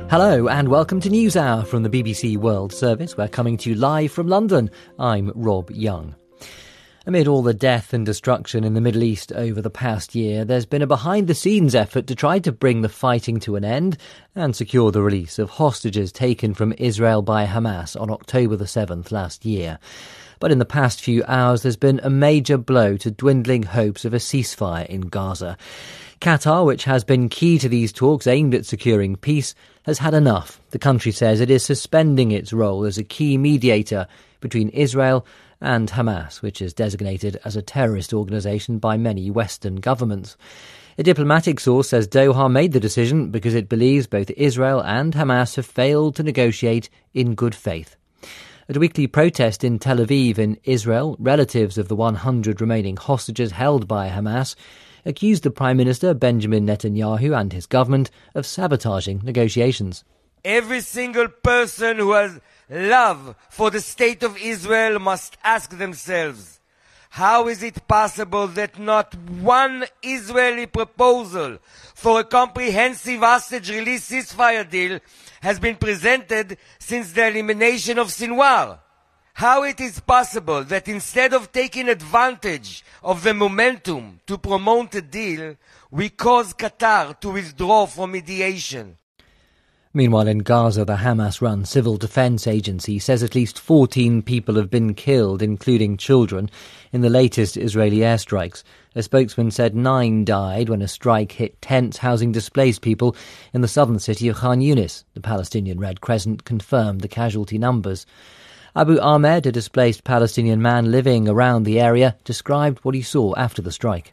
Hello and welcome to NewsHour from the BBC World Service. We're coming to you live from London. I'm Rob Young. Amid all the death and destruction in the Middle East over the past year, there's been a behind-the-scenes effort to try to bring the fighting to an end and secure the release of hostages taken from Israel by Hamas on October the 7th last year. But in the past few hours, there's been a major blow to dwindling hopes of a ceasefire in Gaza. Qatar, which has been key to these talks aimed at securing peace, has had enough. The country says it is suspending its role as a key mediator between Israel and Hamas, which is designated as a terrorist organisation by many Western governments. A diplomatic source says Doha made the decision because it believes both Israel and Hamas have failed to negotiate in good faith. At a weekly protest in Tel Aviv in Israel, relatives of the 100 remaining hostages held by Hamas accused the Prime Minister, Benjamin Netanyahu, and his government of sabotaging negotiations. Every single person who has love for the state of Israel must ask themselves, how is it possible that not one Israeli proposal for a comprehensive hostage release ceasefire deal has been presented since the elimination of Sinwar? How it is possible that instead of taking advantage of the momentum to promote a deal, we cause Qatar to withdraw from mediation? Meanwhile, in Gaza, the Hamas-run Civil Defense Agency says at least 14 people have been killed, including children, in the latest Israeli airstrikes. A spokesman said 9 died when a strike hit tents housing displaced people in the southern city of Khan Yunis. The Palestinian Red Crescent confirmed the casualty numbers. Abu Ahmed, a displaced Palestinian man living around the area, described what he saw after the strike.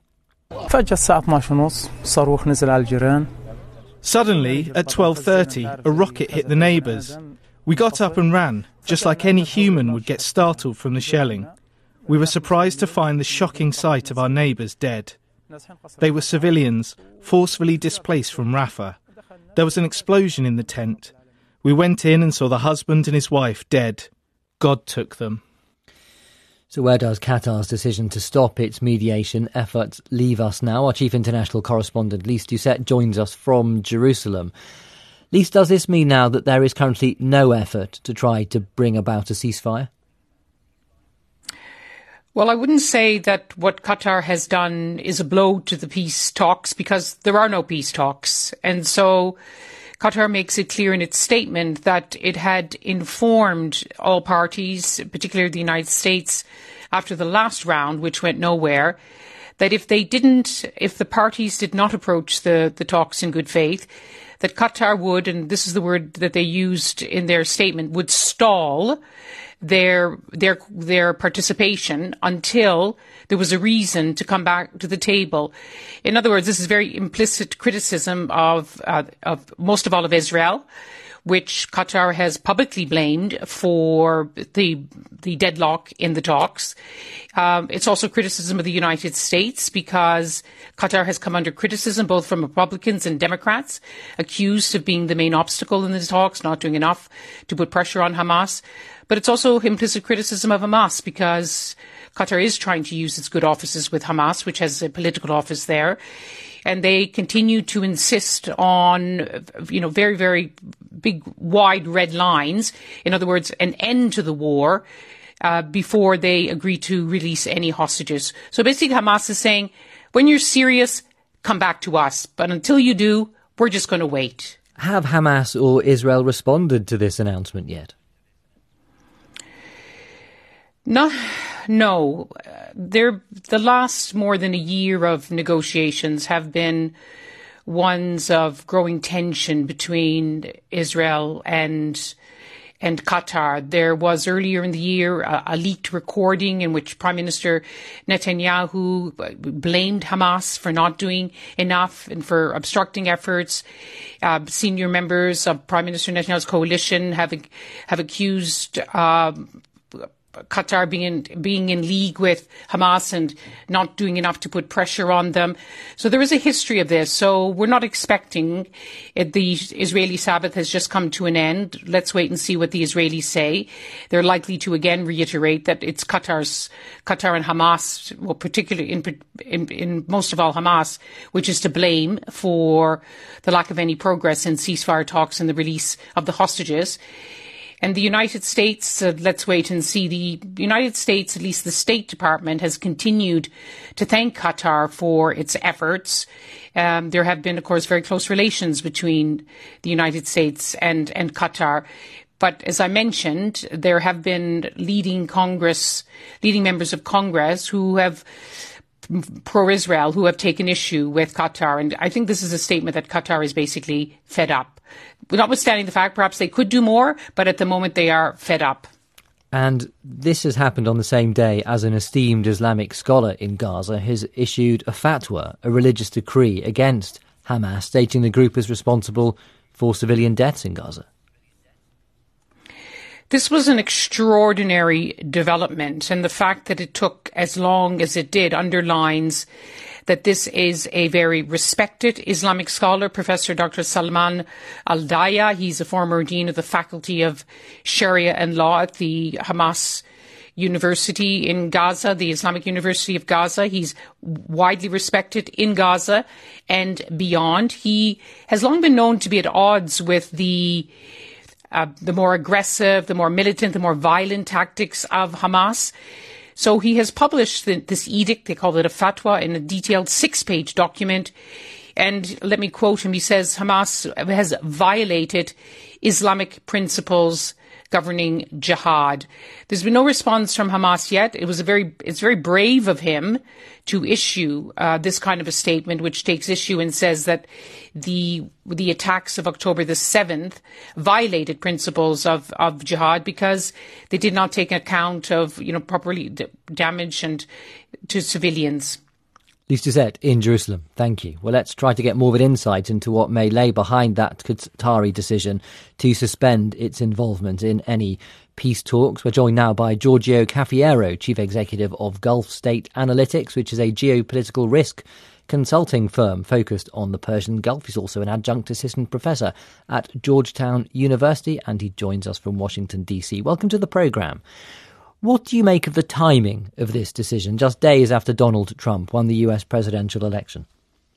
Suddenly, at 12:30, a rocket hit the neighbours. We got up and ran, just like any human would get startled from the shelling. We were surprised to find the shocking sight of our neighbours dead. They were civilians, forcefully displaced from Rafah. There was an explosion in the tent. We went in and saw the husband and his wife dead. God took them. So where does Qatar's decision to stop its mediation efforts leave us now? Our chief international correspondent, Lise Doucet, joins us from Jerusalem. Lise, does this mean now that there is currently no effort to try to bring about a ceasefire? Well, I wouldn't say that what Qatar has done is a blow to the peace talks, because there are no peace talks. And so Qatar makes it clear in its statement that it had informed all parties, particularly the United States, after the last round, which went nowhere, that if the parties did not approach the talks in good faith, that Qatar would, and this is the word that they used in their statement, would stall their participation until there was a reason to come back to the table. In other words, this is very implicit criticism of most of all of Israel, which Qatar has publicly blamed for the deadlock in the talks. It's also criticism of the United States, because Qatar has come under criticism both from Republicans and Democrats, accused of being the main obstacle in the talks, not doing enough to put pressure on Hamas. But it's also implicit criticism of Hamas, because Qatar is trying to use its good offices with Hamas, which has a political office there. And they continue to insist on, very, very big, wide red lines. In other words, an end to the war before they agree to release any hostages. So basically, Hamas is saying, when you're serious, come back to us. But until you do, we're just going to wait. Have Hamas or Israel responded to this announcement yet? No. The last more than a year of negotiations have been ones of growing tension between Israel and Qatar. There was earlier in the year a leaked recording in which Prime Minister Netanyahu blamed Hamas for not doing enough and for obstructing efforts. Senior members of Prime Minister Netanyahu's coalition have accused Qatar being in league with Hamas and not doing enough to put pressure on them. So there is a history of this. So we're not expecting the Israeli Sabbath has just come to an end. Let's wait and see what the Israelis say. They're likely to again reiterate that it's Qatar and Hamas, well, particularly in most of all Hamas, which is to blame for the lack of any progress in ceasefire talks and the release of the hostages. And the United States, let's wait and see. The United States, at least the State Department, has continued to thank Qatar for its efforts. There have been, of course, very close relations between the United States and Qatar. But as I mentioned, there have been leading members of Congress who have pro-Israel, who have taken issue with Qatar. And I think this is a statement that Qatar is basically fed up. Notwithstanding the fact perhaps they could do more, but at the moment they are fed up. And this has happened on the same day as an esteemed Islamic scholar in Gaza has issued a fatwa, a religious decree against Hamas, stating the group is responsible for civilian deaths in Gaza. This was an extraordinary development, and the fact that it took as long as it did underlines that this is a very respected Islamic scholar, Professor Dr. Salman Al-Daya. He's a former dean of the Faculty of Sharia and Law at the Hamas University in Gaza, the Islamic University of Gaza. He's widely respected in Gaza and beyond. He has long been known to be at odds with the more aggressive, the more militant, the more violent tactics of Hamas. So he has published this edict, they call it a fatwa, in a detailed 6-page document. And let me quote him. He says Hamas has violated Islamic principles governing jihad. There's been no response from Hamas yet. It's very brave of him to issue this kind of a statement, which takes issue and says that the attacks of October the 7th violated principles of jihad because they did not take account of properly damage and to civilians. Lise Doucet in Jerusalem, thank you. Well, let's try to get more of an insight into what may lay behind that Qatari decision to suspend its involvement in any peace talks. We're joined now by Giorgio Cafiero, Chief Executive of Gulf State Analytics, which is a geopolitical risk consulting firm focused on the Persian Gulf. He's also an adjunct assistant professor at Georgetown University, and he joins us from Washington, D.C. Welcome to the programme. What do you make of the timing of this decision, just days after Donald Trump won the US presidential election?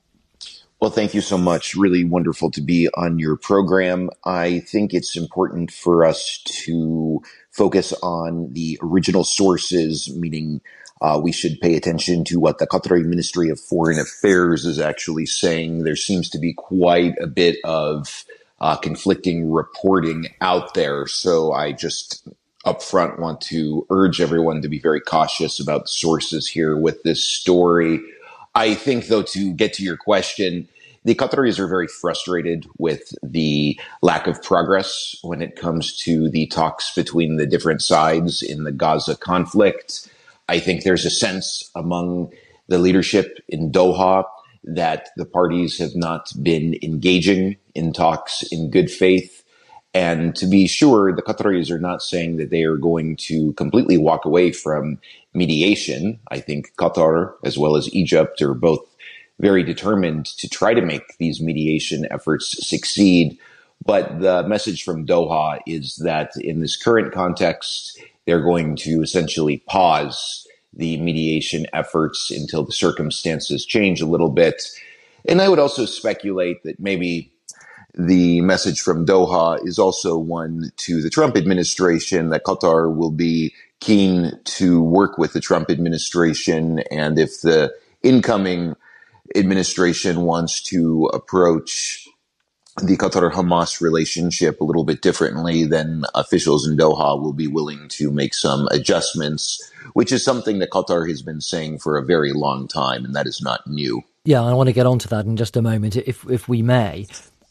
Well, thank you so much. Really wonderful to be on your program. I think it's important for us to focus on the original sources, meaning we should pay attention to what the Qatari Ministry of Foreign Affairs is actually saying. There seems to be quite a bit of conflicting reporting out there. So I just upfront want to urge everyone to be very cautious about sources here with this story. I think, though, to get to your question, the Qataris are very frustrated with the lack of progress when it comes to the talks between the different sides in the Gaza conflict. I think there's a sense among the leadership in Doha that the parties have not been engaging in talks in good faith. And to be sure, the Qataris are not saying that they are going to completely walk away from mediation. I think Qatar, as well as Egypt, are both very determined to try to make these mediation efforts succeed. But the message from Doha is that in this current context, they're going to essentially pause the mediation efforts until the circumstances change a little bit. And I would also speculate that maybe the message from Doha is also one to the Trump administration that Qatar will be keen to work with the Trump administration. And if the incoming administration wants to approach the Qatar-Hamas relationship a little bit differently, then officials in Doha will be willing to make some adjustments, which is something that Qatar has been saying for a very long time, and that is not new. Yeah, I want to get onto that in just a moment, if we may.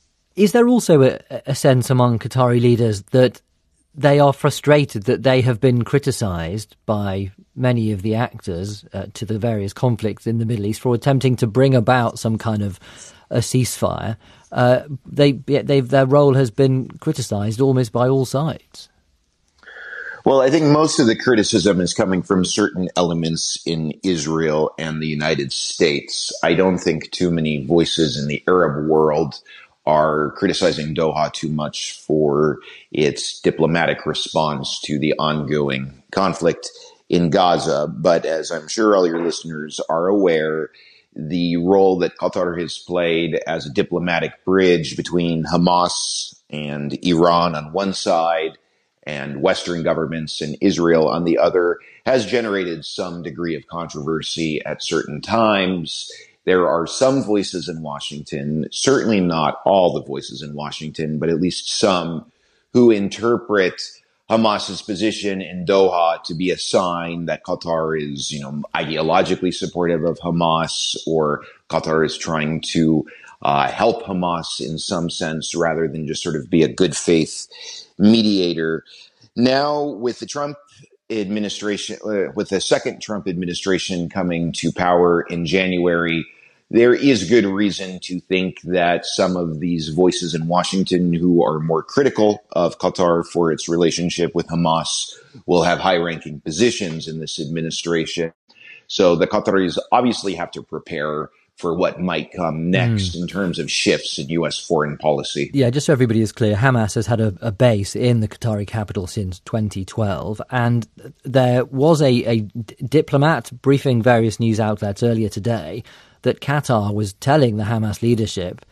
Is there also a sense among Qatari leaders that they are frustrated that they have been criticised by many of the actors to the various conflicts in the Middle East for attempting to bring about some kind of a ceasefire? Their role has been criticised almost by all sides. Well, I think most of the criticism is coming from certain elements in Israel and the United States. I don't think too many voices in the Arab world are criticizing Doha too much for its diplomatic response to the ongoing conflict in Gaza. But as I'm sure all your listeners are aware, the role that Qatar has played as a diplomatic bridge between Hamas and Iran on one side and Western governments and Israel on the other has generated some degree of controversy at certain times. There are some voices in Washington, certainly not all the voices in Washington, but at least some, who interpret Hamas's position in Doha to be a sign that Qatar is, ideologically supportive of Hamas, or Qatar is trying to help Hamas in some sense rather than just sort of be a good faith mediator. Now, with the Trump administration, with the second Trump administration coming to power in January, there is good reason to think that some of these voices in Washington who are more critical of Qatar for its relationship with Hamas will have high-ranking positions in this administration. So the Qataris obviously have to prepare for what might come next in terms of shifts in U.S. foreign policy. Yeah, just so everybody is clear, Hamas has had a base in the Qatari capital since 2012, and there was a diplomat briefing various news outlets earlier today that Qatar was telling the Hamas leadership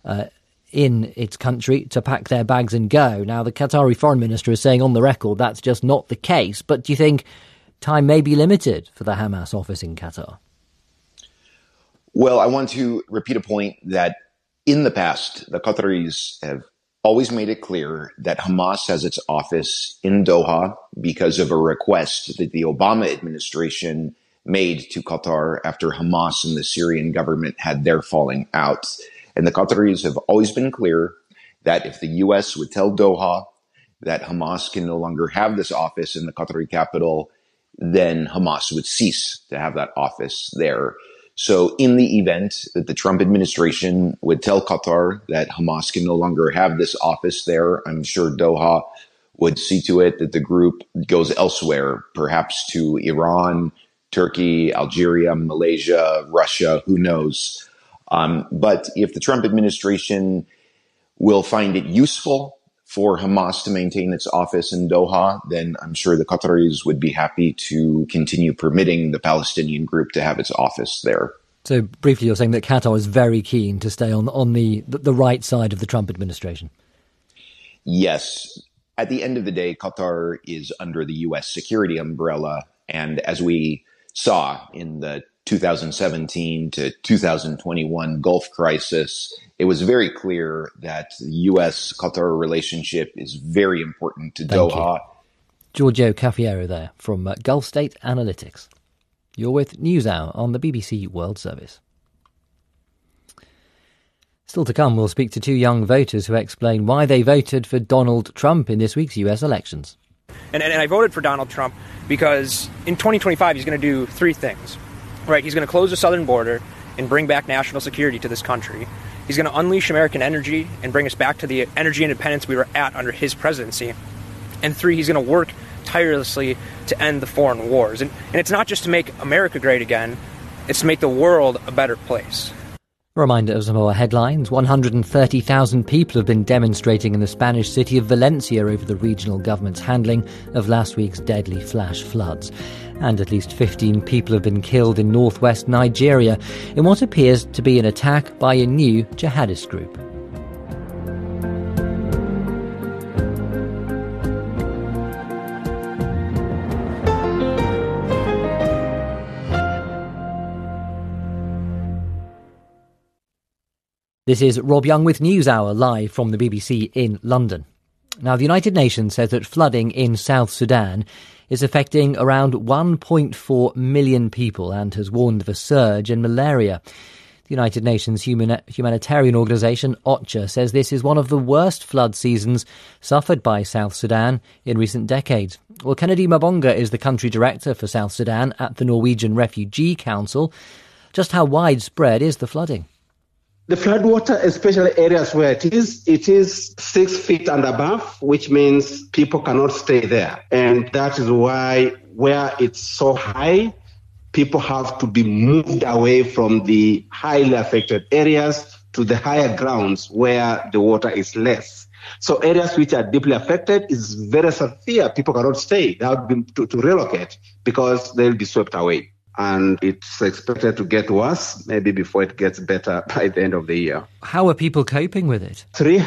in its country to pack their bags and go. Now, the Qatari foreign minister is saying on the record that's just not the case, but do you think time may be limited for the Hamas office in Qatar? Well, I want to repeat a point that in the past, the Qataris have always made it clear that Hamas has its office in Doha because of a request that the Obama administration made to Qatar after Hamas and the Syrian government had their falling out. And the Qataris have always been clear that if the U.S. would tell Doha that Hamas can no longer have this office in the Qatari capital, then Hamas would cease to have that office there. So in the event that the Trump administration would tell Qatar that Hamas can no longer have this office there, I'm sure Doha would see to it that the group goes elsewhere, perhaps to Iran, Turkey, Algeria, Malaysia, Russia, who knows. But if the Trump administration will find it useful for Hamas to maintain its office in Doha, then I'm sure the Qataris would be happy to continue permitting the Palestinian group to have its office there. So briefly, you're saying that Qatar is very keen to stay on the right side of the Trump administration? Yes. At the end of the day, Qatar is under the U.S. security umbrella. And as we saw in the 2017 to 2021 Gulf crisis, it was very clear that the U.S.-Qatar relationship is very important to Doha. Giorgio Cafiero there from Gulf State Analytics. You're with NewsHour on the BBC World Service. Still to come, we'll speak to two young voters who explain why they voted for Donald Trump in this week's US elections. And I voted for Donald Trump because in 2025 he's going to do three things. Right, he's going to close the southern border and bring back national security to this country. He's going to unleash American energy and bring us back to the energy independence we were at under his presidency. And three, he's going to work tirelessly to end the foreign wars. And it's not just to make America great again, it's to make the world a better place. A reminder of some of our headlines. 130,000 people have been demonstrating in the Spanish city of Valencia over the regional government's handling of last week's deadly flash floods. And at least 15 people have been killed in northwest Nigeria in what appears to be an attack by a new jihadist group. This is Rob Young with NewsHour, live from the BBC in London. Now, the United Nations says that flooding in South Sudan is affecting around 1.4 million people and has warned of a surge in malaria. The United Nations humanitarian organisation, OCHA, says this is one of the worst flood seasons suffered by South Sudan in recent decades. Well, Kennedy Mabonga is the country director for South Sudan at the Norwegian Refugee Council. Just how widespread is the flooding? The floodwater, especially areas where it is 6 feet and above, which means people cannot stay there. And that is why where it's so high, people have to be moved away from the highly affected areas to the higher grounds where the water is less. So areas which are deeply affected is very severe. People cannot stay. They have to relocate because they'll be swept away. And it's expected to get worse, maybe before it gets better by the end of the year. How are people coping with it?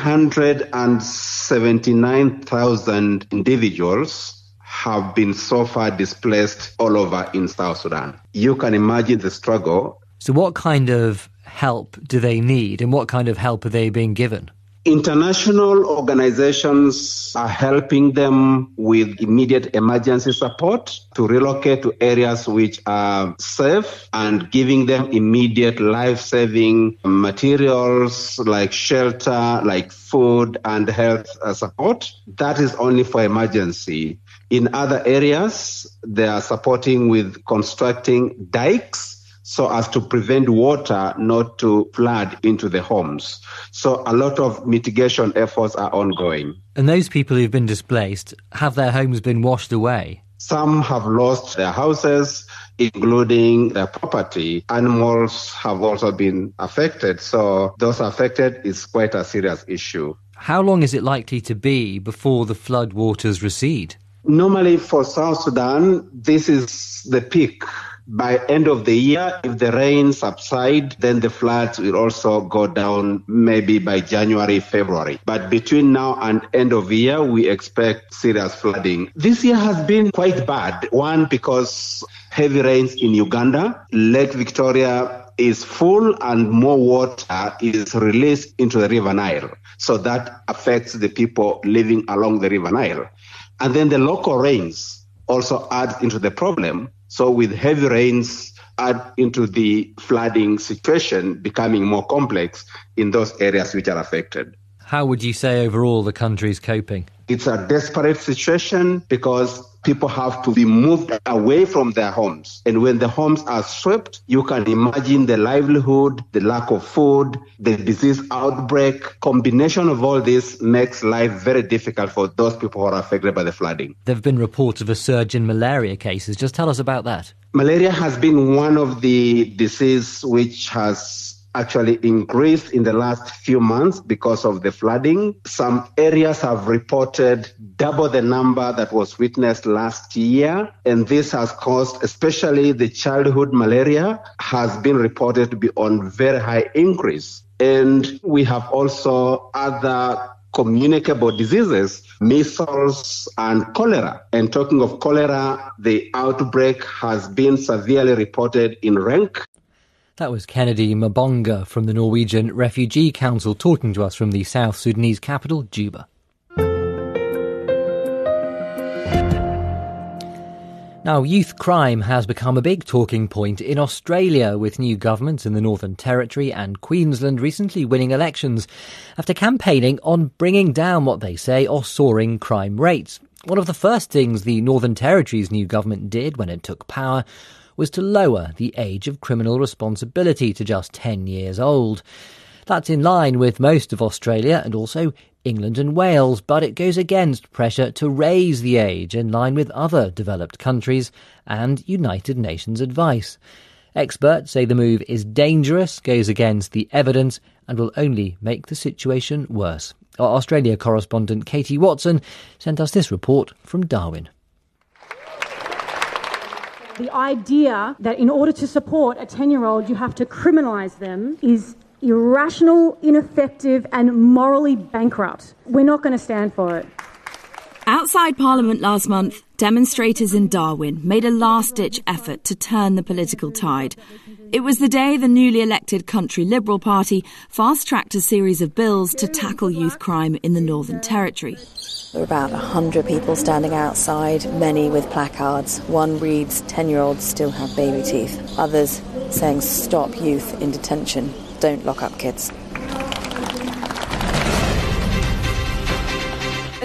379,000 individuals have been so far displaced all over in South Sudan. You can imagine the struggle. So what kind of help do they need, and what kind of help are they being given? International organizations are helping them with immediate emergency support to relocate to areas which are safe and giving them immediate life-saving materials like shelter, like food and health support. That is only for emergency. In other areas, they are supporting with constructing dikes so as to prevent water not to flood into the homes. So a lot of mitigation efforts are ongoing. And those people who've been displaced, have their homes been washed away? Some have lost their houses, including their property. Animals have also been affected. So those affected is quite a serious issue. How long is it likely to be before the flood waters recede? Normally for South Sudan, this is the peak. By end of the year, if the rain subside, then the floods will also go down maybe by January, February. But between now and end of the year, we expect serious flooding. This year has been quite bad. One, because heavy rains in Uganda. Lake Victoria is full and more water is released into the River Nile. So that affects the people living along the River Nile. And then the local rains also add into the problem. So with heavy rains add into the flooding situation becoming more complex in those areas which are affected. How would you say overall the country's coping? It's a desperate situation because people have to be moved away from their homes. And when the homes are swept, you can imagine the livelihood, the lack of food, the disease outbreak. Combination of all this makes life very difficult for those people who are affected by the flooding. There have been reports of a surge in malaria cases. Just tell us about that. Malaria has been one of the diseases which has actually increased in the last few months because of the flooding. Some areas have reported double the number that was witnessed last year. And this has caused, especially the childhood malaria, has been reported to be on very high increase. And we have also other communicable diseases, measles and cholera. And talking of cholera, the outbreak has been severely reported in Renk. That was Kennedy Mabonga from the Norwegian Refugee Council talking to us from the South Sudanese capital, Juba. Now, youth crime has become a big talking point in Australia, with new governments in the Northern Territory and Queensland recently winning elections after campaigning on bringing down what they say are soaring crime rates. One of the first things the Northern Territory's new government did when it took power was to lower the age of criminal responsibility to just 10 years old. That's in line with most of Australia and also England and Wales, but it goes against pressure to raise the age in line with other developed countries and United Nations advice. Experts say the move is dangerous, goes against the evidence and will only make the situation worse. Our Australia correspondent Katie Watson sent us this report from Darwin. The idea that in order to support a 10-year-old you have to criminalise them is irrational, ineffective and morally bankrupt. We're not going to stand for it. Outside Parliament last month, demonstrators in Darwin made a last-ditch effort to turn the political tide. It was the day the newly elected Country Liberal Party fast-tracked a series of bills to tackle youth crime in the Northern Territory. There were about 100 people standing outside, many with placards. One reads, 10-year-olds still have baby teeth. Others saying, stop youth in detention, don't lock up kids.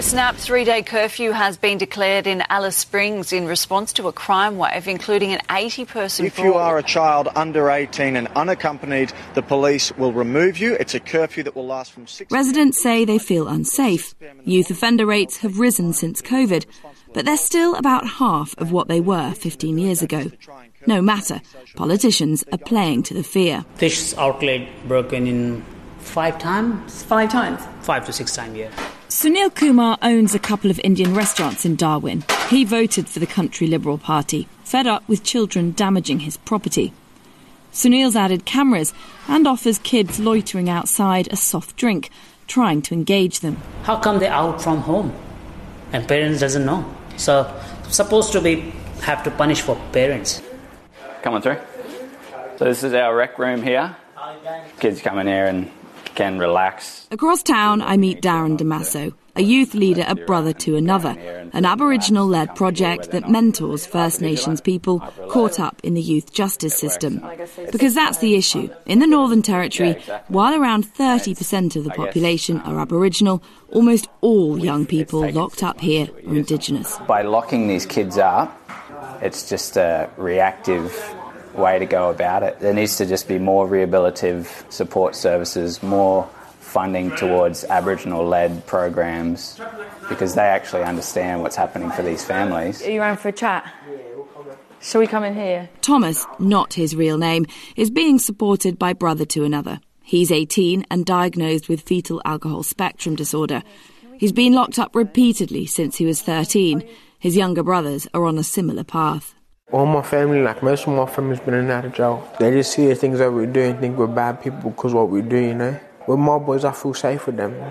A snap 3-day curfew has been declared in Alice Springs in response to a crime wave, including an 80-person If you are a child under 18 and unaccompanied, the police will remove you. It's a curfew that will last from 6... Residents say they feel unsafe. Youth offender rates have risen since COVID, but they're still about half of what they were 15 years ago. No matter, politicians are playing to the fear. This outlet broken in 5 times? 5 times? 5 to 6 times, yeah. Sunil Kumar owns a couple of Indian restaurants in Darwin. He voted for the Country Liberal Party, fed up with children damaging his property. Sunil's added cameras and offers kids loitering outside a soft drink, trying to engage them. How come they're out from home and parents doesn't know? So supposed to be have to punish for parents. Come on through. So this is our rec room here. Kids come in here and can relax. Across town, I meet Darren Damaso, a youth leader at Brother to Another, an Aboriginal-led project that mentors First Nations people caught up in the youth justice system. Because that's the issue. In the Northern Territory, while around 30% of the population are Aboriginal, almost all young people locked up here are Indigenous. By locking these kids up, it's just a reactive way to go about it. There needs to just be more rehabilitative support services, more funding towards Aboriginal-led programs, because they actually understand what's happening for these families. Are you around for a chat? Shall we come in here? Thomas, not his real name, is being supported by Brother to Another. He's 18 and diagnosed with fetal alcohol spectrum disorder. He's been locked up repeatedly since he was 13. His younger brothers are on a similar path. All my family, like most of my family's been in and out of jail. They just see the things that we do and think we're bad people because of what we do, you know. With my boys, I feel safe with them.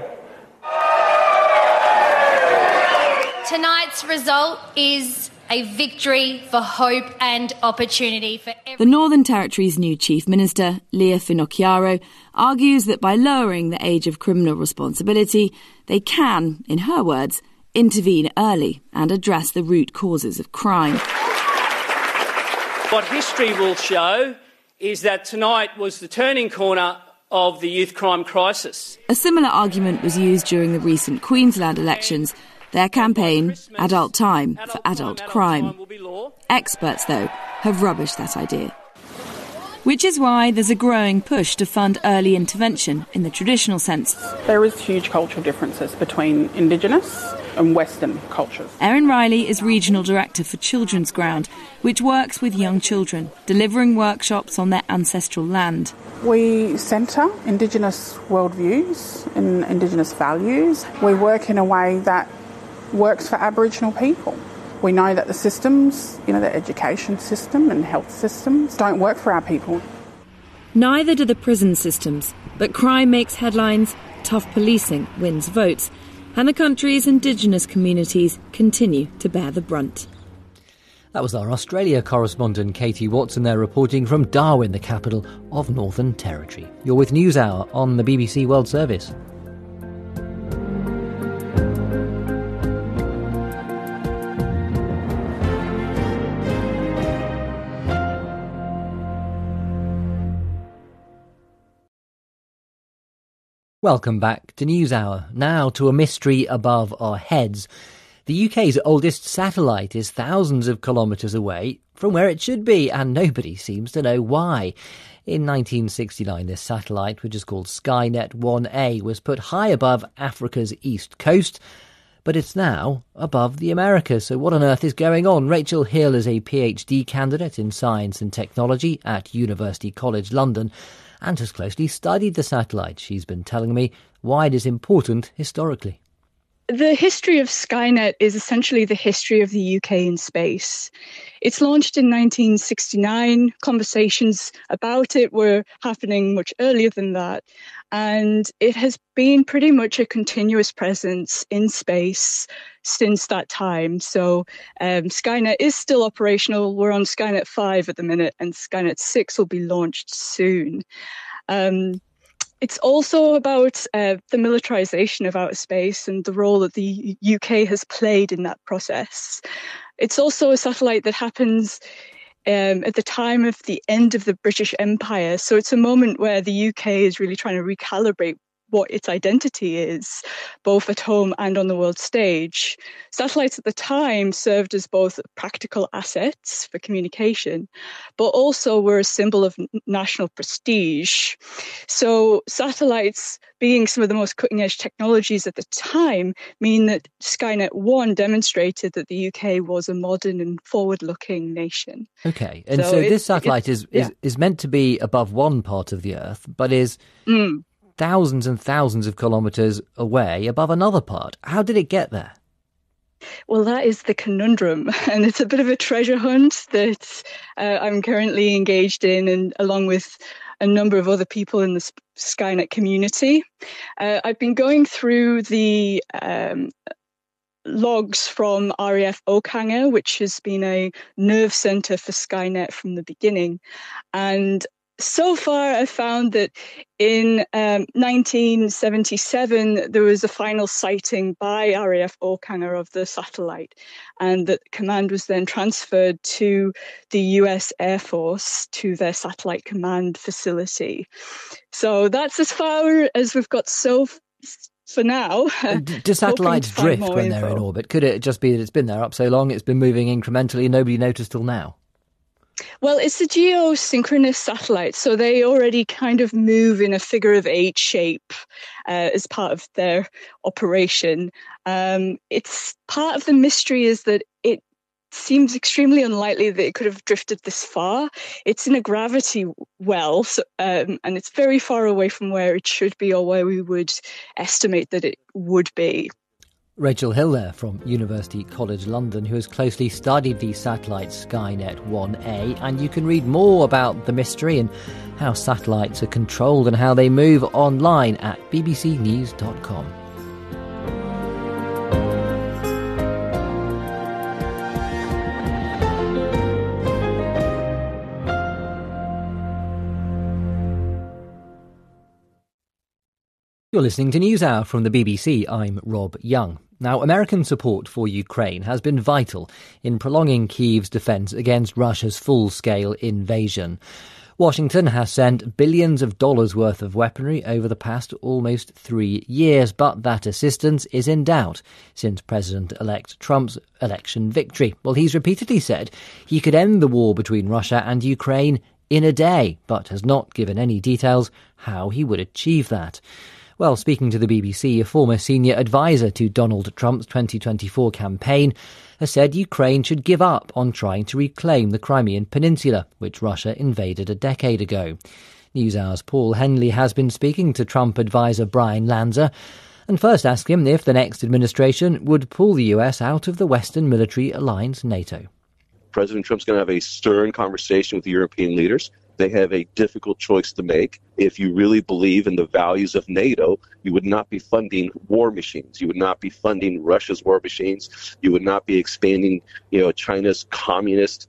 Tonight's result is a victory for hope and opportunity for everyone. The Northern Territory's new Chief Minister, Leah Finocchiaro, argues that by lowering the age of criminal responsibility, they can, in her words, intervene early and address the root causes of crime. What history will show is that tonight was the turning corner of the youth crime crisis. A similar argument was used during the recent Queensland elections. Their campaign, Adult Time for Adult Crime. Experts, though, have rubbished that idea. Which is why there's a growing push to fund early intervention in the traditional sense. There is huge cultural differences between Indigenous and Western cultures. Erin Riley is Regional Director for Children's Ground, which works with young children, delivering workshops on their ancestral land. We centre Indigenous worldviews and Indigenous values. We work in a way that works for Aboriginal people. We know that the systems, the education system and health systems don't work for our people. Neither do the prison systems, but crime makes headlines, tough policing wins votes, and the country's Indigenous communities continue to bear the brunt. That was our Australia correspondent Katie Watson there reporting from Darwin, the capital of Northern Territory. You're with NewsHour on the BBC World Service. Welcome back to NewsHour. Now to a mystery above our heads. The UK's oldest satellite is thousands of kilometres away from where it should be, and nobody seems to know why. In 1969, this satellite, which is called Skynet 1A, was put high above Africa's east coast, but it's now above the Americas. So what on earth is going on? Rachel Hill is a PhD candidate in science and technology at University College London and has closely studied the satellite. She's been telling me why it is important historically. The history of Skynet is essentially the history of the UK in space. It's launched in 1969. Conversations about it were happening much earlier than that. And it has been pretty much a continuous presence in space since that time. So Skynet is still operational. We're on Skynet 5 at the minute, and Skynet 6 will be launched soon. It's also about the militarization of outer space and the role that the UK has played in that process. It's also a satellite that happens at the time of the end of the British Empire. So it's a moment where the UK is really trying to recalibrate what its identity is, both at home and on the world stage. Satellites at the time served as both practical assets for communication, but also were a symbol of national prestige. So satellites, being some of the most cutting-edge technologies at the time, mean that Skynet 1 demonstrated that the UK was a modern and forward-looking nation. Okay, and so this satellite is meant to be above one part of the Earth, but is thousands and thousands of kilometres away above another part. How did it get there? Well, that is the conundrum, and it's a bit of a treasure hunt that I'm currently engaged in, and along with a number of other people in the Skynet community. I've been going through the logs from RAF Okanagan, which has been a nerve centre for Skynet from the beginning. And so far, I found that in 1977, there was a final sighting by RAF Okanagan of the satellite, and that command was then transferred to the US Air Force to their satellite command facility. So that's as far as we've got for now. Do satellites drift when they're in orbit? Could it just be that it's been there up so long, it's been moving incrementally, nobody noticed till now? Well, it's a geosynchronous satellite, so they already kind of move in a figure of eight shape as part of their operation. It's part of the mystery is that it seems extremely unlikely that it could have drifted this far. It's in a gravity well, and it's very far away from where it should be or where we would estimate that it would be. Rachel Hill there from University College London, who has closely studied the satellite Skynet 1A, and you can read more about the mystery and how satellites are controlled and how they move online at bbcnews.com. You're listening to NewsHour from the BBC. I'm Rob Young. Now, American support for Ukraine has been vital in prolonging Kyiv's defence against Russia's full-scale invasion. Washington has sent billions of dollars worth of weaponry over the past almost 3 years, but that assistance is in doubt since President-elect Trump's election victory. Well, he's repeatedly said he could end the war between Russia and Ukraine in a day, but has not given any details how he would achieve that. Well, speaking to the BBC, a former senior advisor to Donald Trump's 2024 campaign has said Ukraine should give up on trying to reclaim the Crimean Peninsula, which Russia invaded a decade ago. NewsHour's Paul Henley has been speaking to Trump advisor Brian Lanza and first asked him if the next administration would pull the US out of the Western military alliance NATO. President Trump's going to have a stern conversation with the European leaders. They have a difficult choice to make. If you really believe in the values of NATO, you would not be funding war machines. You would not be funding Russia's war machines. You would not be expanding, China's communist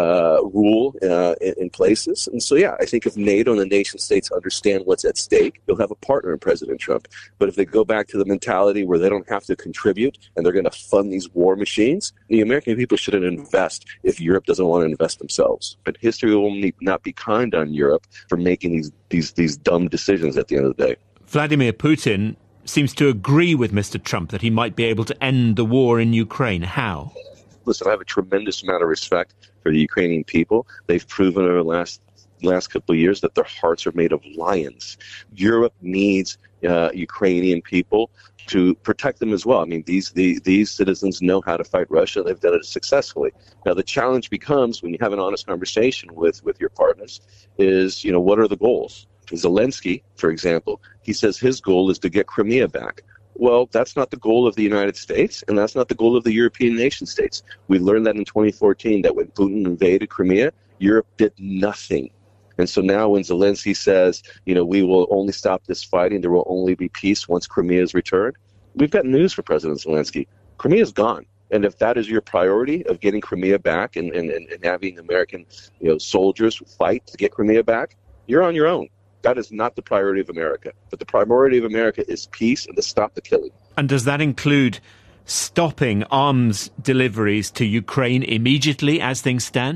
rule in places. And so, I think if NATO and the nation states understand what's at stake, you'll have a partner in President Trump. But if they go back to the mentality where they don't have to contribute and they're going to fund these war machines, the American people shouldn't invest if Europe doesn't want to invest themselves. But history will not be kind on Europe for making these dumb decisions at the end of the day. Vladimir Putin seems to agree with Mr. Trump that he might be able to end the war in Ukraine. How? Listen, I have a tremendous amount of respect for the Ukrainian people. They've proven over the last couple of years that their hearts are made of lions. Europe needs Ukrainian people to protect them as well. I mean, these citizens know how to fight Russia. They've done it successfully. Now, the challenge becomes, when you have an honest conversation with your partners, is, what are the goals? Zelensky, for example, he says his goal is to get Crimea back. Well, that's not the goal of the United States, and that's not the goal of the European nation states. We learned that in 2014, that when Putin invaded Crimea, Europe did nothing. And so now when Zelensky says, we will only stop this fighting, there will only be peace once Crimea is returned, we've got news for President Zelensky. Crimea is gone. And if that is your priority of getting Crimea back and having American soldiers fight to get Crimea back, you're on your own. That is not the priority of America. But the priority of America is peace and to stop the killing. And does that include stopping arms deliveries to Ukraine immediately as things stand?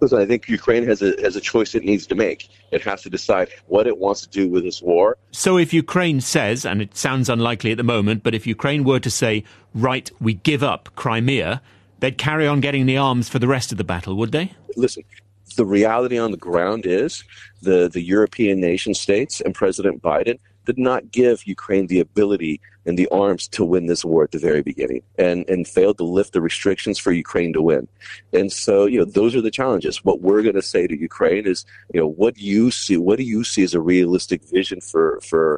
Listen, I think Ukraine has a choice it needs to make. It has to decide what it wants to do with this war. So if Ukraine says, and it sounds unlikely at the moment, but if Ukraine were to say, right, we give up Crimea, they'd carry on getting the arms for the rest of the battle, would they? Listen, the reality on the ground is the European nation states and President Biden did not give Ukraine the ability and the arms to win this war at the very beginning, and failed to lift the restrictions for Ukraine to win. And so, those are the challenges. What we're going to say to Ukraine is, what do you see as a realistic vision for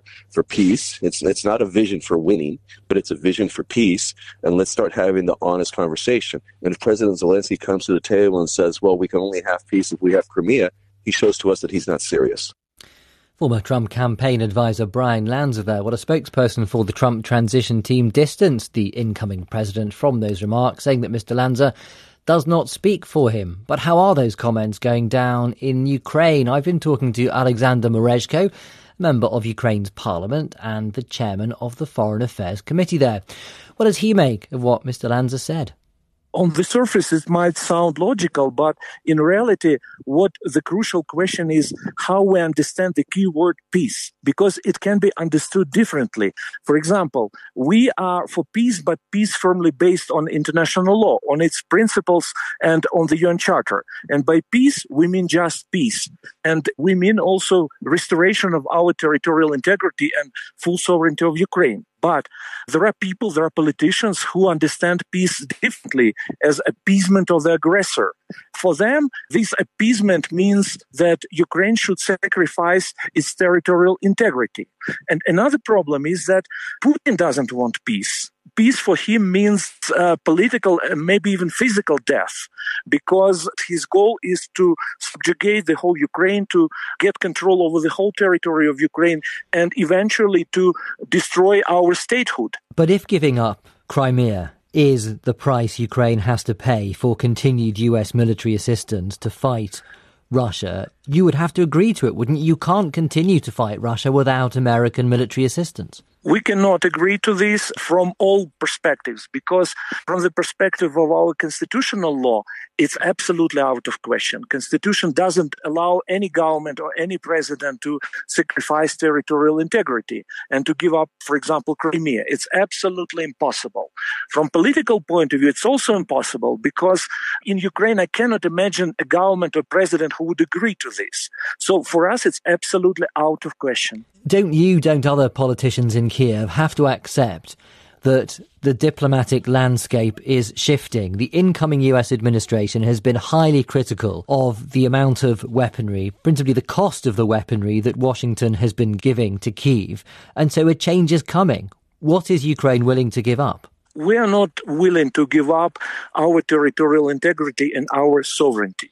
peace? It's not a vision for winning, but it's a vision for peace. And let's start having the honest conversation. And if President Zelensky comes to the table and says, well, we can only have peace if we have Crimea, he shows to us that he's not serious. Former Trump campaign advisor Brian Lanza there. Well, a spokesperson for the Trump transition team distanced the incoming president from those remarks, saying that Mr. Lanza does not speak for him. But how are those comments going down in Ukraine? I've been talking to Alexander Merezhko, member of Ukraine's parliament and the chairman of the Foreign Affairs Committee there. What does he make of what Mr. Lanza said? On the surface, it might sound logical, but in reality, what the crucial question is how we understand the key word peace, because it can be understood differently. For example, we are for peace, but peace firmly based on international law, on its principles, and on the UN Charter. And by peace, we mean just peace. And we mean also restoration of our territorial integrity and full sovereignty of Ukraine. But there are people, there are politicians who understand peace differently as appeasement of the aggressor. For them, this appeasement means that Ukraine should sacrifice its territorial integrity. And another problem is that Putin doesn't want peace. Peace for him means political and maybe even physical death, because his goal is to subjugate the whole Ukraine, to get control over the whole territory of Ukraine, and eventually to destroy our statehood. But if giving up Crimea is the price Ukraine has to pay for continued US military assistance to fight Russia, you would have to agree to it, wouldn't you? You can't continue to fight Russia without American military assistance. We cannot agree to this from all perspectives, because from the perspective of our constitutional law, it's absolutely out of question. Constitution doesn't allow any government or any president to sacrifice territorial integrity and to give up, for example, Crimea. It's absolutely impossible. From political point of view, it's also impossible, because in Ukraine, I cannot imagine a government or president who would agree to this. So for us, it's absolutely out of question. Don't other politicians in Kiev have to accept that the diplomatic landscape is shifting? The incoming US administration has been highly critical of the amount of weaponry, principally the cost of the weaponry that Washington has been giving to Kyiv. And so a change is coming. What is Ukraine willing to give up? We are not willing to give up our territorial integrity and our sovereignty.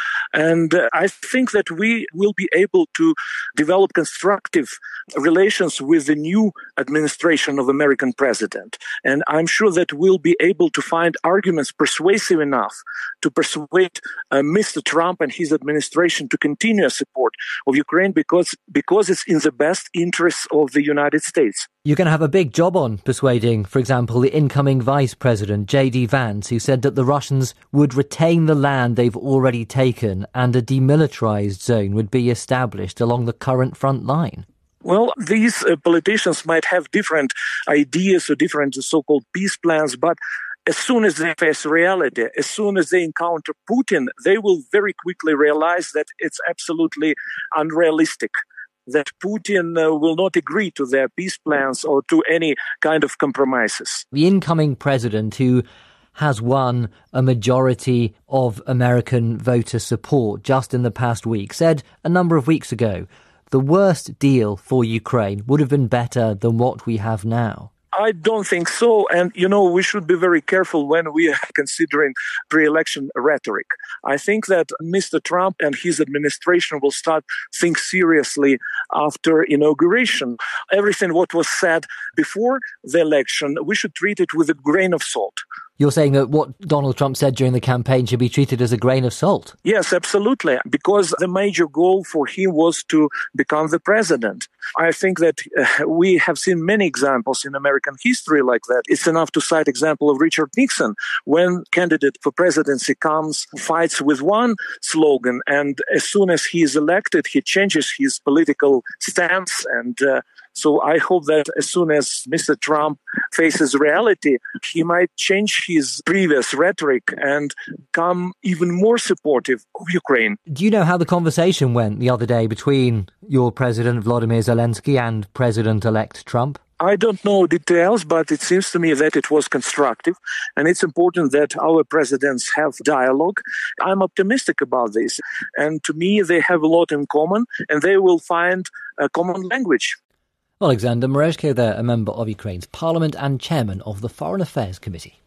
And I think that we will be able to develop constructive relations with the new administration of American president. And I'm sure that we'll be able to find arguments persuasive enough to persuade Mr. Trump and his administration to continue support of Ukraine, because it's in the best interests of the United States. You're going to have a big job on persuading, for example, the incoming vice president, J.D. Vance, who said that the Russians would retain the land they've already taken and a demilitarized zone would be established along the current front line. Well, these politicians might have different ideas or different so-called peace plans, but as soon as they face reality, as soon as they encounter Putin, they will very quickly realize that it's absolutely unrealistic, that Putin will not agree to their peace plans or to any kind of compromises. The incoming president, who has won a majority of American voter support just in the past week, said a number of weeks ago, the worst deal for Ukraine would have been better than what we have now. I don't think so. And, we should be very careful when we are considering pre-election rhetoric. I think that Mr. Trump and his administration will start think seriously after inauguration. Everything what was said before the election, we should treat it with a grain of salt. You're saying that what Donald Trump said during the campaign should be treated as a grain of salt? Yes, absolutely, because the major goal for him was to become the president. I think that we have seen many examples in American history like that. It's enough to cite example of Richard Nixon, when candidate for presidency comes, fights with one slogan, and as soon as he is elected, he changes his political stance. And so I hope that as soon as Mr. Trump faces reality, he might change his previous rhetoric and become even more supportive of Ukraine. Do you know how the conversation went the other day between your president, Volodymyr Zelensky, and President-elect Trump? I don't know details, but it seems to me that it was constructive, and it's important that our presidents have dialogue. I'm optimistic about this, and to me, they have a lot in common, and they will find a common language. Alexander Merezhko there, a member of Ukraine's parliament and chairman of the Foreign Affairs Committee.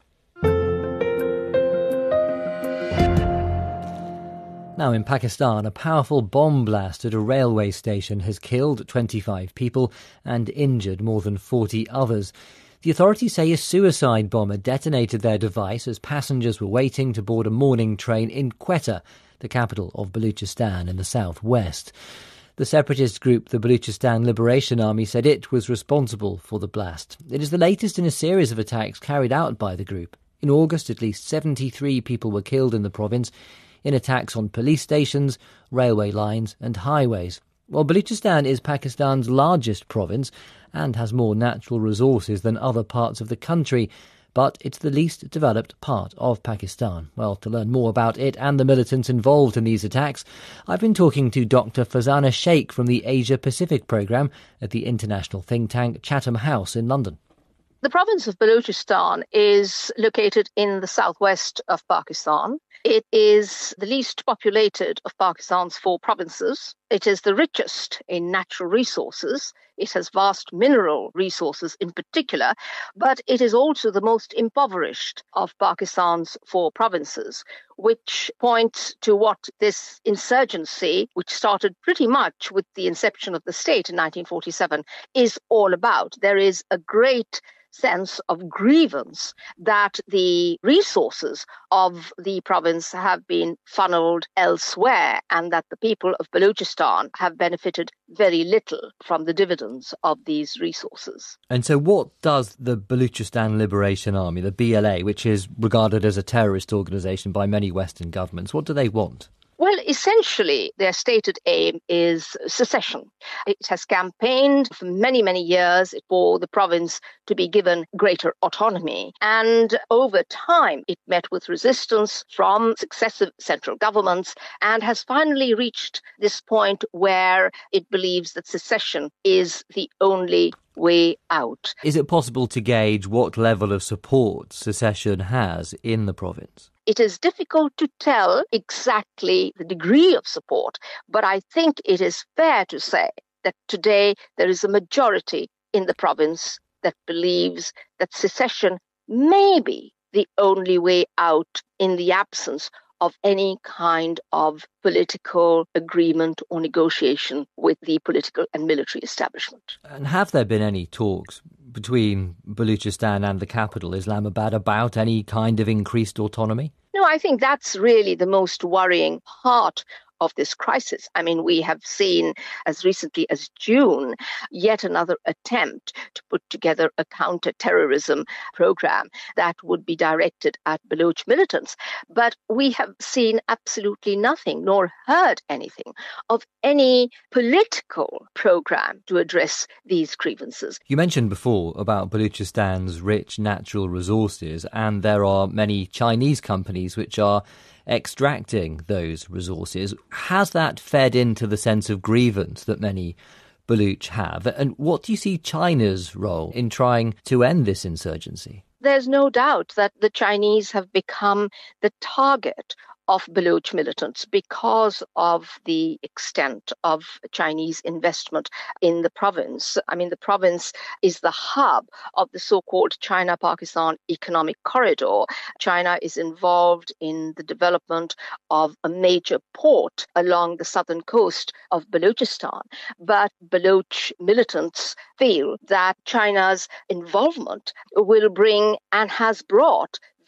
Now in Pakistan, a powerful bomb blast at a railway station has killed 25 people and injured more than 40 others. The authorities say a suicide bomber detonated their device as passengers were waiting to board a morning train in Quetta, the capital of Baluchistan in the southwest. The separatist group, the Baluchistan Liberation Army, said it was responsible for the blast. It is the latest in a series of attacks carried out by the group. In August, at least 73 people were killed in the province in attacks on police stations, railway lines and highways. Well, Baluchistan is Pakistan's largest province and has more natural resources than other parts of the country, but it's the least developed part of Pakistan. Well, to learn more about it and the militants involved in these attacks, I've been talking to Dr. Fazana Sheikh from the Asia-Pacific programme at the international think tank Chatham House in London. The province of Baluchistan is located in the southwest of Pakistan. It is the least populated of Pakistan's 4 provinces. It is the richest in natural resources. It has vast mineral resources in particular, but it is also the most impoverished of Pakistan's 4 provinces, which points to what this insurgency, which started pretty much with the inception of the state in 1947, is all about. There is a great sense of grievance that the resources of the province have been funneled elsewhere and that the people of Baluchistan have benefited very little from the dividends of these resources. And so what does the Baluchistan Liberation Army, the BLA, which is regarded as a terrorist organisation by many Western governments, what do they want? Well, essentially, their stated aim is secession. It has campaigned for many, many years for the province to be given greater autonomy. And over time, it met with resistance from successive central governments and has finally reached this point where it believes that secession is the only way out. Is it possible to gauge what level of support secession has in the province? It is difficult to tell exactly the degree of support, but I think it is fair to say that today there is a majority in the province that believes that secession may be the only way out in the absence of any kind of political agreement or negotiation with the political and military establishment. And have there been any talks between Baluchistan and the capital, Islamabad, about any kind of increased autonomy? No, I think that's really the most worrying part of this crisis. I mean, we have seen as recently as June yet another attempt to put together a counter-terrorism program that would be directed at Baloch militants. But we have seen absolutely nothing, nor heard anything of any political program to address these grievances. You mentioned before about Baluchistan's rich natural resources, and there are many Chinese companies which are extracting those resources. Has that fed into the sense of grievance that many Baloch have? And what do you see China's role in trying to end this insurgency? There's no doubt that the Chinese have become the target of Baloch militants because of the extent of Chinese investment in the province. I mean, the province is the hub of the so-called China-Pakistan economic corridor. China is involved in the development of a major port along the southern coast of Balochistan. But Baloch militants feel that China's involvement will bring and has brought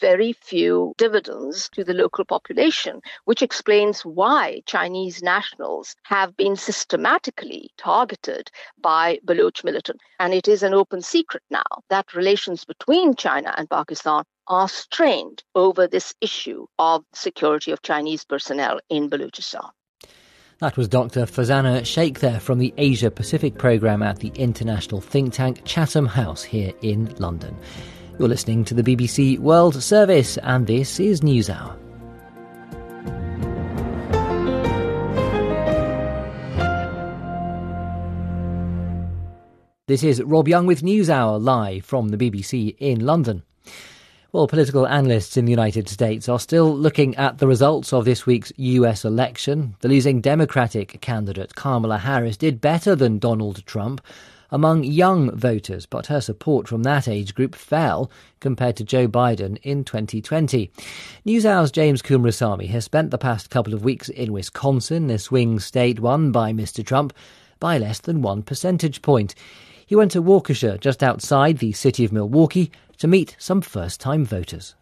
very few dividends to the local population, which explains why Chinese nationals have been systematically targeted by Baloch militant. And it is an open secret now that relations between China and Pakistan are strained over this issue of security of Chinese personnel in Balochistan. That was Dr. Fazana Sheikh there from the Asia Pacific programme at the international think tank Chatham House here in London. You're listening to the BBC World Service, and this is NewsHour. This is Rob Young with NewsHour, live from the BBC in London. Well, political analysts in the United States are still looking at the results of this week's US election. The losing Democratic candidate Kamala Harris did better than Donald Trump among young voters, but her support from that age group fell compared to Joe Biden in 2020. NewsHour's James Kumrasamy has spent the past couple of weeks in Wisconsin, a swing state won by Mr. Trump by less than 1 percentage point. He went to Waukesha, just outside the city of Milwaukee, to meet some first-time voters.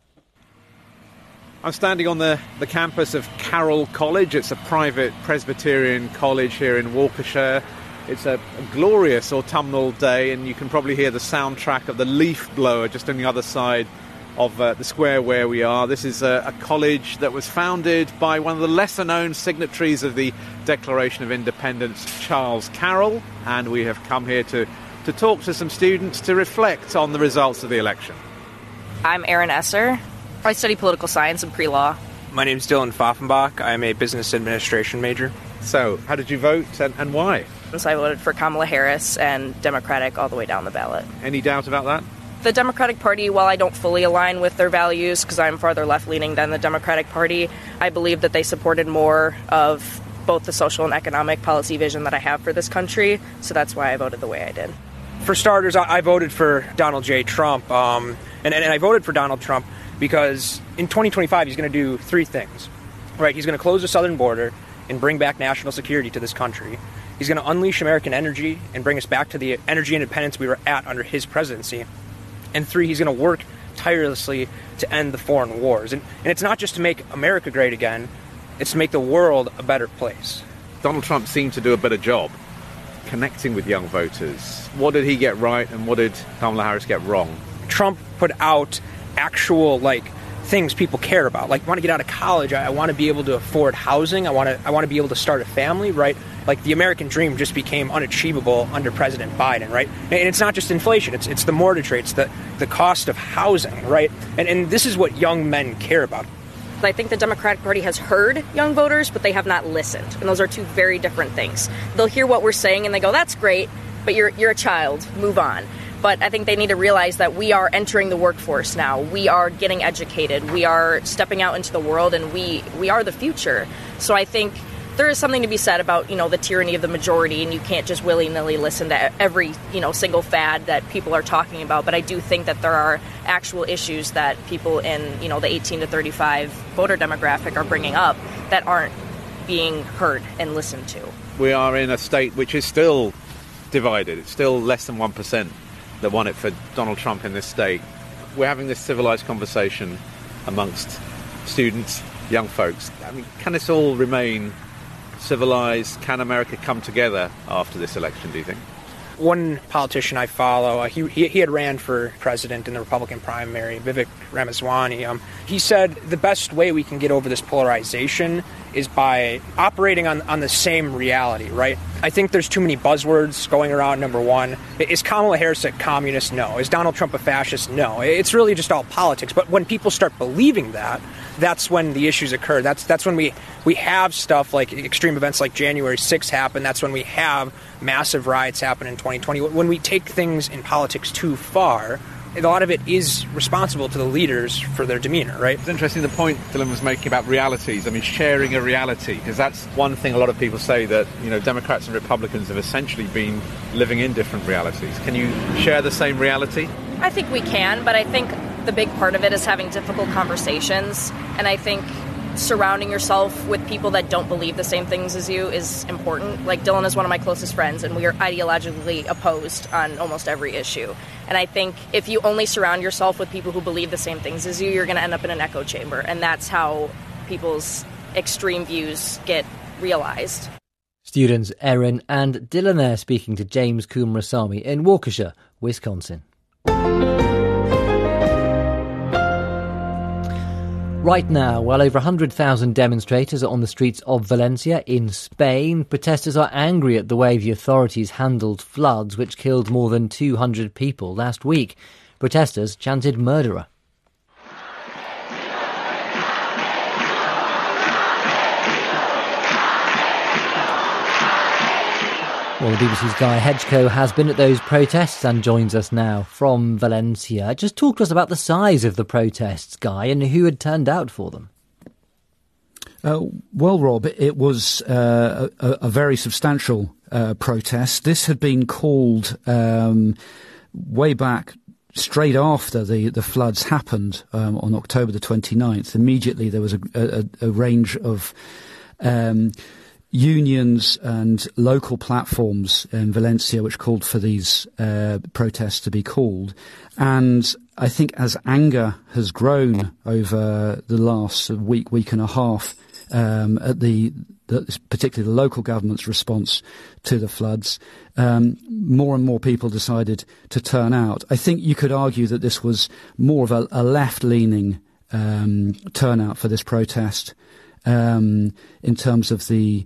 I'm standing on the campus of Carroll College. It's a private Presbyterian college here in Waukesha. It's a glorious autumnal day, and you can probably hear the soundtrack of the leaf blower just on the other side of the square where we are. This is a college that was founded by one of the lesser-known signatories of the Declaration of Independence, Charles Carroll, and we have come here to talk to some students to reflect on the results of the election. I'm Erin Esser. I study political science and pre-law. My name's Dylan Pfaffenbach. I'm a business administration major. So, how did you vote and why? So I voted for Kamala Harris and Democratic all the way down the ballot. Any doubt about that? The Democratic Party, while I don't fully align with their values because I'm farther left-leaning than the Democratic Party, I believe that they supported more of both the social and economic policy vision that I have for this country, so that's why I voted the way I did. For starters, I voted for Donald J. Trump, and I voted for Donald Trump because in 2025 he's going to do three things. Right? He's going to close the southern border and bring back national security to this country. He's going to unleash American energy and bring us back to the energy independence we were at under his presidency. And three, he's going to work tirelessly to end the foreign wars. And it's not just to make America great again, it's to make the world a better place. Donald Trump seemed to do a better job connecting with young voters. What did he get right and what did Kamala Harris get wrong? Trump put out actual, things people care about. Like, I want to get out of college. I want to be able to afford housing. I want to be able to start a family, right? Like, the American dream just became unachievable under President Biden, right? And it's not just inflation. It's the mortgage rates, the cost of housing, right? And this is what young men care about. I think the Democratic Party has heard young voters, but they have not listened. And those are two very different things. They'll hear what we're saying and they go, that's great, but you're a child, move on. But I think they need to realize that we are entering the workforce now. We are getting educated. We are stepping out into the world, and we are the future. So I think there is something to be said about, the tyranny of the majority, and you can't just willy-nilly listen to every, single fad that people are talking about. But I do think that there are actual issues that people in, the 18 to 35 voter demographic are bringing up that aren't being heard and listened to. We are in a state which is still divided. It's still less than 1% that won it for Donald Trump in this state. We're having this civilized conversation amongst students, young folks. I mean, can this all remain civilized? Can America come together after this election, do you think? One politician I follow, he had ran for president in the Republican primary, Vivek Ramaswamy. He said the best way we can get over this polarization is by operating on the same reality, right? I think there's too many buzzwords going around, number one. Is Kamala Harris a communist? No. Is Donald Trump a fascist? No. It's really just all politics. But when people start believing that, that's when the issues occur. That's when we have stuff like extreme events like January 6th happen. That's when we have massive riots happen in 2020. When we take things in politics too far, a lot of it is responsible to the leaders for their demeanor, right? It's interesting the point Dylan was making about realities. I mean, sharing a reality, because that's one thing a lot of people say, that, Democrats and Republicans have essentially been living in different realities. Can you share the same reality? I think we can, but I think the big part of it is having difficult conversations. And I think surrounding yourself with people that don't believe the same things as you is important. Like, Dylan is one of my closest friends, and we are ideologically opposed on almost every issue. And I think if you only surround yourself with people who believe the same things as you, you're going to end up in an echo chamber. And that's how people's extreme views get realized. Students Erin and Dylan there speaking to James Coomarasamy in Waukesha, Wisconsin. Right now, well over 100,000 demonstrators are on the streets of Valencia in Spain. Protesters are angry at the way the authorities handled floods which killed more than 200 people last week. Protesters chanted "murderer." Well, the BBC's Guy Hedgecoe has been at those protests and joins us now from Valencia. Just talk to us about the size of the protests, Guy, and who had turned out for them. Well, Rob, it was a very substantial protest. This had been called way back straight after the floods happened on October the 29th. Immediately there was a range of unions and local platforms in Valencia which called for these protests to be called. And I think as anger has grown over the last week and a half at particularly the local government's response to the floods, more and more people decided to turn out. I think you could argue that this was more of a left-leaning turnout for this protest in terms of the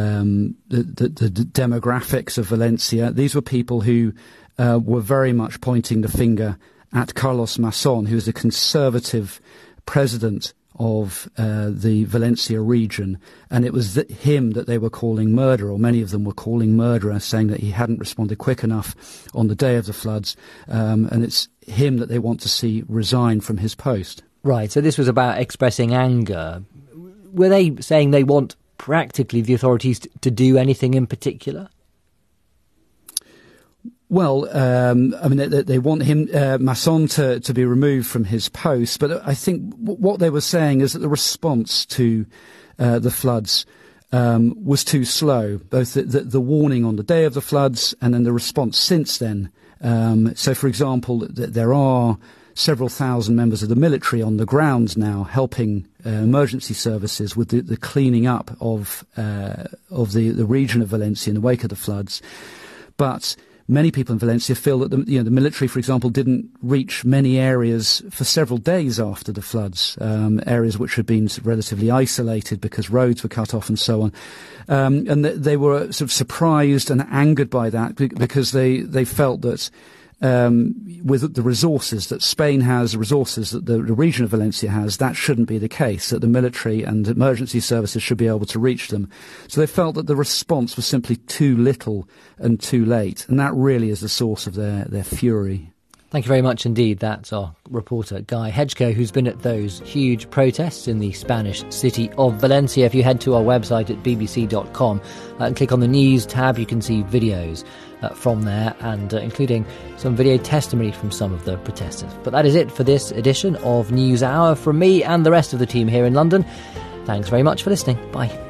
demographics of Valencia. These were people who were very much pointing the finger at Carlos Mason, who is the conservative president of the Valencia region, and it was him that they were calling murderer, or many of them were calling murderer, saying that he hadn't responded quick enough on the day of the floods, and it's him that they want to see resign from his post. Right, so this was about expressing anger. Were they saying they want practically the authorities to do anything in particular? Well, I mean, they want him, Masson, to be removed from his post. But I think what they were saying is that the response to the floods was too slow, both the warning on the day of the floods and then the response since then. So, for example, there are several thousand members of the military on the ground now helping emergency services with the cleaning up of the region of Valencia in the wake of the floods. But many people in Valencia feel that the military, for example, didn't reach many areas for several days after the floods, areas which had been relatively isolated because roads were cut off and so on. And they were sort of surprised and angered by that because they felt that with the resources that Spain has, the resources that the region of Valencia has, that shouldn't be the case, that the military and emergency services should be able to reach them. So they felt that the response was simply too little and too late, and that really is the source of their fury. Thank you very much indeed. That's our reporter, Guy Hedgecoe, who's been at those huge protests in the Spanish city of Valencia. If you head to our website at bbc.com and click on the news tab, you can see videos from there, and including some video testimony from some of the protesters. But that is it for this edition of News Hour from me and the rest of the team here in London. Thanks very much for listening. Bye.